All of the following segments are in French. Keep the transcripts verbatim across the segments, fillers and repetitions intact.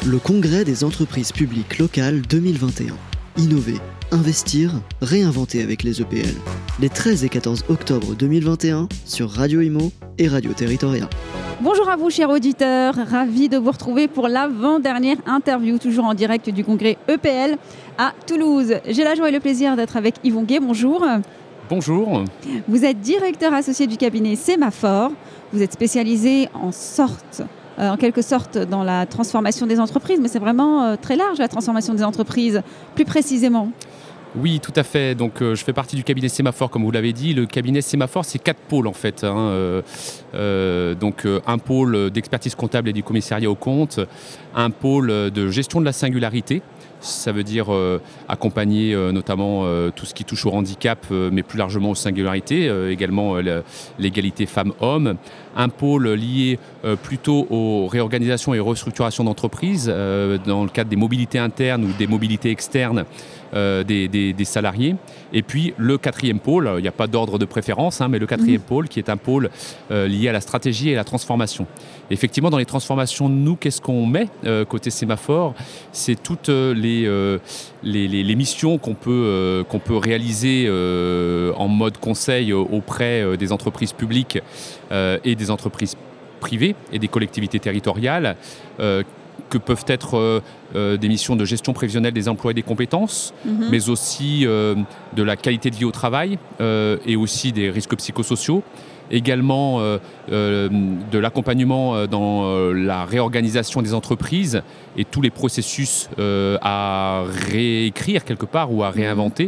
Le Congrès des entreprises publiques locales deux mille vingt et un. Innover, investir, réinventer avec les E P L. Les treize et quatorze octobre deux mille vingt et un sur Radio Imo et Radio Territoria. Bonjour à vous, chers auditeurs. Ravi de vous retrouver pour l'avant-dernière interview, toujours en direct du congrès E P L à Toulouse. J'ai la joie et le plaisir d'être avec Yvon Guay. Bonjour. Bonjour. Vous êtes directeur associé du cabinet Sémaphore. Vous êtes spécialisé en sorte, euh, en quelque sorte dans la transformation des entreprises, mais c'est vraiment euh, très large la transformation des entreprises, plus précisément. Oui, tout à fait. Donc, euh, je fais partie du cabinet Sémaphore, comme vous l'avez dit. Le cabinet Sémaphore, c'est quatre pôles en fait. Hein. Euh, euh, donc, euh, un pôle d'expertise comptable et du commissariat aux comptes, un pôle de gestion de la singularité. Ça veut dire euh, accompagner euh, notamment euh, tout ce qui touche au handicap, euh, mais plus largement aux singularités, euh, également euh, l'égalité femmes-hommes. Un pôle lié euh, plutôt aux réorganisations et restructurations d'entreprises euh, dans le cadre des mobilités internes ou des mobilités externes euh, des, des, des salariés. Et puis le quatrième pôle, il n'y a pas d'ordre de préférence, hein, mais le quatrième mmh. pôle qui est un pôle euh, lié à la stratégie et à la transformation. Effectivement, dans les transformations, nous, qu'est-ce qu'on met euh, côté Sémaphore ? C'est toutes les, euh, les, les, les missions qu'on peut, euh, qu'on peut réaliser euh, en mode conseil auprès euh, des entreprises publiques euh, et des entreprises privées et des collectivités territoriales, euh, que peuvent être euh, euh, des missions de gestion prévisionnelle des emplois et des compétences, mmh. mais aussi euh, de la qualité de vie au travail euh, et aussi des risques psychosociaux. Également euh, euh, de l'accompagnement dans euh, la réorganisation des entreprises et tous les processus euh, à réécrire quelque part ou à réinventer.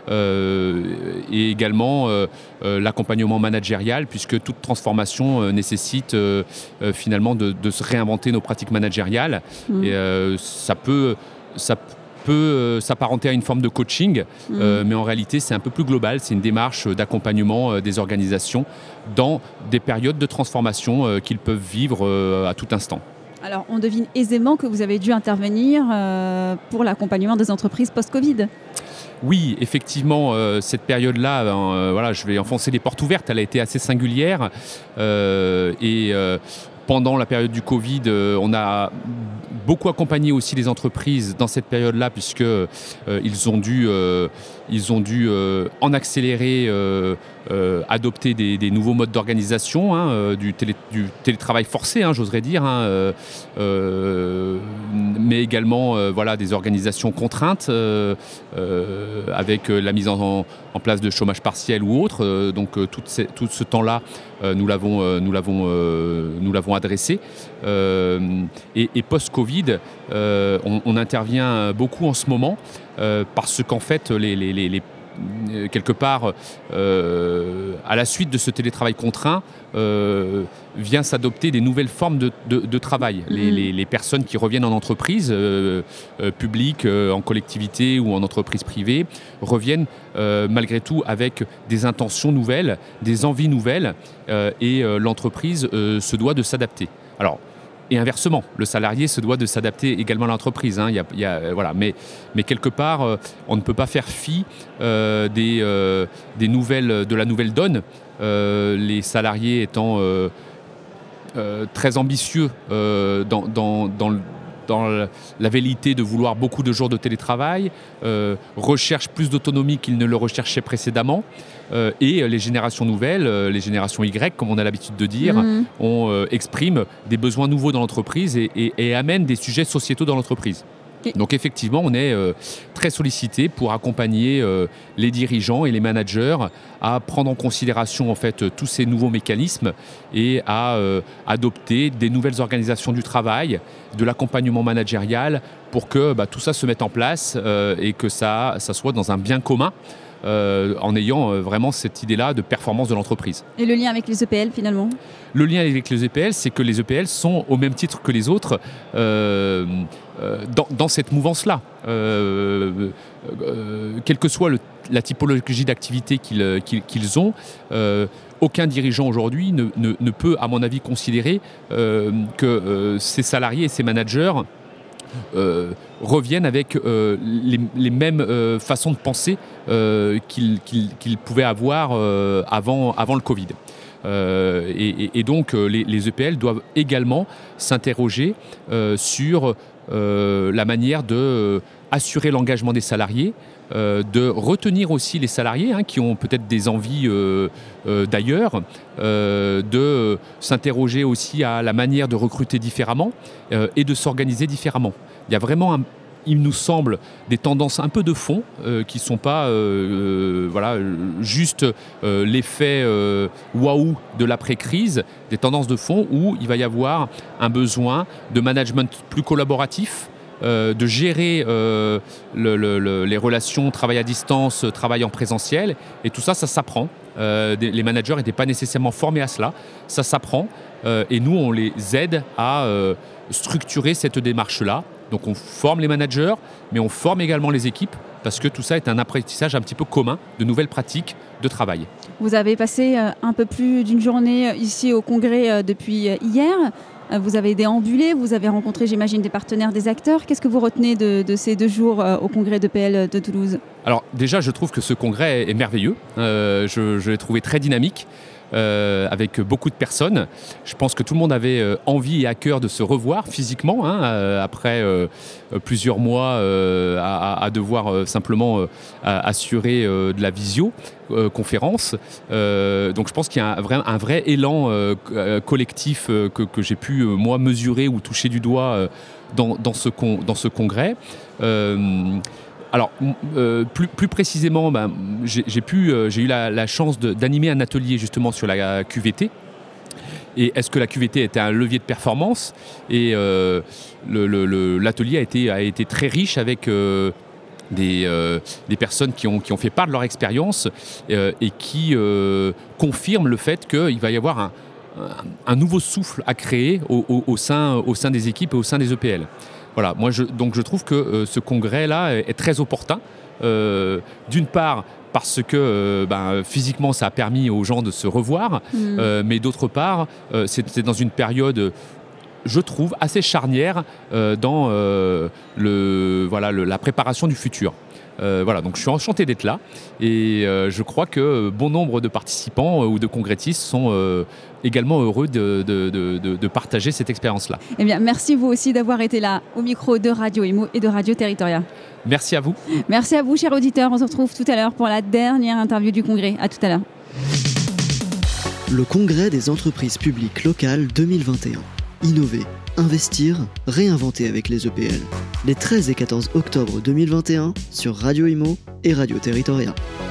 Euh, et également euh, euh, l'accompagnement managérial, puisque toute transformation euh, nécessite euh, euh, finalement de, de se réinventer nos pratiques managériales. Mmh. Et euh, ça peut... Ça peut euh, s'apparenter à une forme de coaching, mmh. euh, mais en réalité, c'est un peu plus global. C'est une démarche d'accompagnement euh, des organisations dans des périodes de transformation euh, qu'ils peuvent vivre euh, à tout instant. Alors, on devine aisément que vous avez dû intervenir euh, pour l'accompagnement des entreprises post-Covid. Oui, effectivement, euh, cette période-là, euh, voilà, je vais enfoncer les portes ouvertes, elle a été assez singulière. Euh, et euh, pendant la période du Covid, euh, on a beaucoup accompagné aussi les entreprises dans cette période-là, puisque euh, ils ont dû, euh, ils ont dû euh, en accélérer, euh, euh, adopter des, des nouveaux modes d'organisation, hein, euh, du, télé, du télétravail forcé, hein, j'oserais dire, hein, euh, euh, mais également euh, voilà, des organisations contraintes euh, euh, avec la mise en, en place de chômage partiel ou autre. Euh, donc euh, tout, ces, tout ce temps-là, euh, nous l'avons, euh, nous l'avons, euh, nous l'avons adressé. Euh, et, et post-Covid, euh, on, on intervient beaucoup en ce moment euh, parce qu'en fait, les, les, les, les quelque part, euh, à la suite de ce télétravail contraint, euh, vient s'adopter des nouvelles formes de, de, de travail. Mmh. Les, les, les personnes qui reviennent en entreprise euh, euh, publique, euh, en collectivité ou en entreprise privée, reviennent euh, malgré tout avec des intentions nouvelles, des envies nouvelles, euh, et euh, l'entreprise euh, se doit de s'adapter. Alors, et inversement, le salarié se doit de s'adapter également à l'entreprise. Hein. Il y a, il y a, euh, voilà. mais, mais quelque part, euh, on ne peut pas faire fi euh, des, euh, des nouvelles, de la nouvelle donne. Euh, les salariés étant euh, euh, très ambitieux euh, dans, dans, dans le dans la velléité de vouloir beaucoup de jours de télétravail, euh, recherchent plus d'autonomie qu'ils ne le recherchaient précédemment. Euh, et les générations nouvelles, euh, les générations Y, comme on a l'habitude de dire, mmh. on euh, exprime des besoins nouveaux dans l'entreprise et, et, et amènent des sujets sociétaux dans l'entreprise. Donc effectivement, on est euh, très sollicité pour accompagner euh, les dirigeants et les managers à prendre en considération en fait tous ces nouveaux mécanismes et à euh, adopter des nouvelles organisations du travail, de l'accompagnement managérial pour que bah, tout ça se mette en place euh, et que ça, ça soit dans un bien commun. Euh, en ayant euh, vraiment cette idée-là de performance de l'entreprise. Et le lien avec les E P L finalement ? Le lien avec les E P L, c'est que les E P L sont au même titre que les autres euh, euh, dans, dans cette mouvance-là. Euh, euh, quelle que soit le, la typologie d'activité qu'ils, qu'ils, qu'ils ont, euh, aucun dirigeant aujourd'hui ne, ne, ne peut, à mon avis, considérer euh, que euh, ses salariés et ses managers Euh, reviennent avec euh, les, les mêmes euh, façons de penser euh, qu'ils, qu'ils, qu'ils pouvaient avoir euh, avant, avant le Covid. Euh, et, et donc les, les E P L doivent également s'interroger euh, sur euh, la manière d'assurer l'engagement des salariés, Euh, de retenir aussi les salariés hein, qui ont peut-être des envies euh, euh, d'ailleurs, euh, de s'interroger aussi à la manière de recruter différemment euh, et de s'organiser différemment. Il y a vraiment, un, il nous semble, des tendances un peu de fond euh, qui ne sont pas euh, euh, voilà, juste euh, l'effet euh, waouh de l'après-crise, des tendances de fond où il va y avoir un besoin de management plus collaboratif, Euh, de gérer euh, le, le, le, les relations travail à distance, travail en présentiel. Et tout ça, ça s'apprend. Euh, des, les managers n'étaient pas nécessairement formés à cela. Ça s'apprend. Euh, et nous, on les aide à euh, structurer cette démarche-là. Donc on forme les managers, mais on forme également les équipes, parce que tout ça est un apprentissage un petit peu commun de nouvelles pratiques de travail. Vous avez passé un peu plus d'une journée ici au Congrès depuis hier. Vous avez déambulé, vous avez rencontré, j'imagine, des partenaires, des acteurs. Qu'est-ce que vous retenez de, de ces deux jours au Congrès d'E P L de Toulouse ? Alors déjà, je trouve que ce congrès est merveilleux. Euh, je, je l'ai trouvé très dynamique. Euh, avec beaucoup de personnes. Je pense que tout le monde avait euh, envie et à cœur de se revoir physiquement hein, euh, après euh, plusieurs mois euh, à, à devoir euh, simplement euh, assurer euh, de la visio euh, conférence. Euh, donc je pense qu'il y a un vrai, un vrai élan euh, collectif euh, que, que j'ai pu euh, moi mesurer ou toucher du doigt euh, dans, dans, ce con, dans ce congrès. Euh, Alors, euh, plus, plus précisément, ben, j'ai, j'ai, pu, euh, j'ai eu la, la chance de, d'animer un atelier justement sur la Q V T. Et est-ce que la Q V T était un levier de performance ? Et euh, le, le, le, l'atelier a été, a été très riche avec euh, des, euh, des personnes qui ont, qui ont fait part de leur expérience euh, et qui euh, confirment le fait qu'il va y avoir un, un nouveau souffle à créer au, au, au, sein, au sein des équipes et au sein des E P L. Voilà, moi je, donc je trouve que euh, ce congrès-là est, est très opportun. Euh, d'une part, parce que euh, ben, physiquement, ça a permis aux gens de se revoir, mmh. euh, mais d'autre part, euh, c'est, c'est dans une période, je trouve, assez charnière euh, dans euh, le, voilà, le, la préparation du futur. Euh, voilà, donc je suis enchanté d'être là et euh, je crois que bon nombre de participants euh, ou de congressistes sont euh, également heureux de, de, de, de partager cette expérience-là. Eh bien, merci vous aussi d'avoir été là au micro de Radio Imo et de Radio Territoria. Merci à vous. Merci à vous, chers auditeurs. On se retrouve tout à l'heure pour la dernière interview du congrès. À tout à l'heure. Le congrès des entreprises publiques locales deux mille vingt et un. Innover, investir, réinventer avec les E P L. Les treize et quatorze octobre deux mille vingt et un sur Radio Imo et Radio Territoria.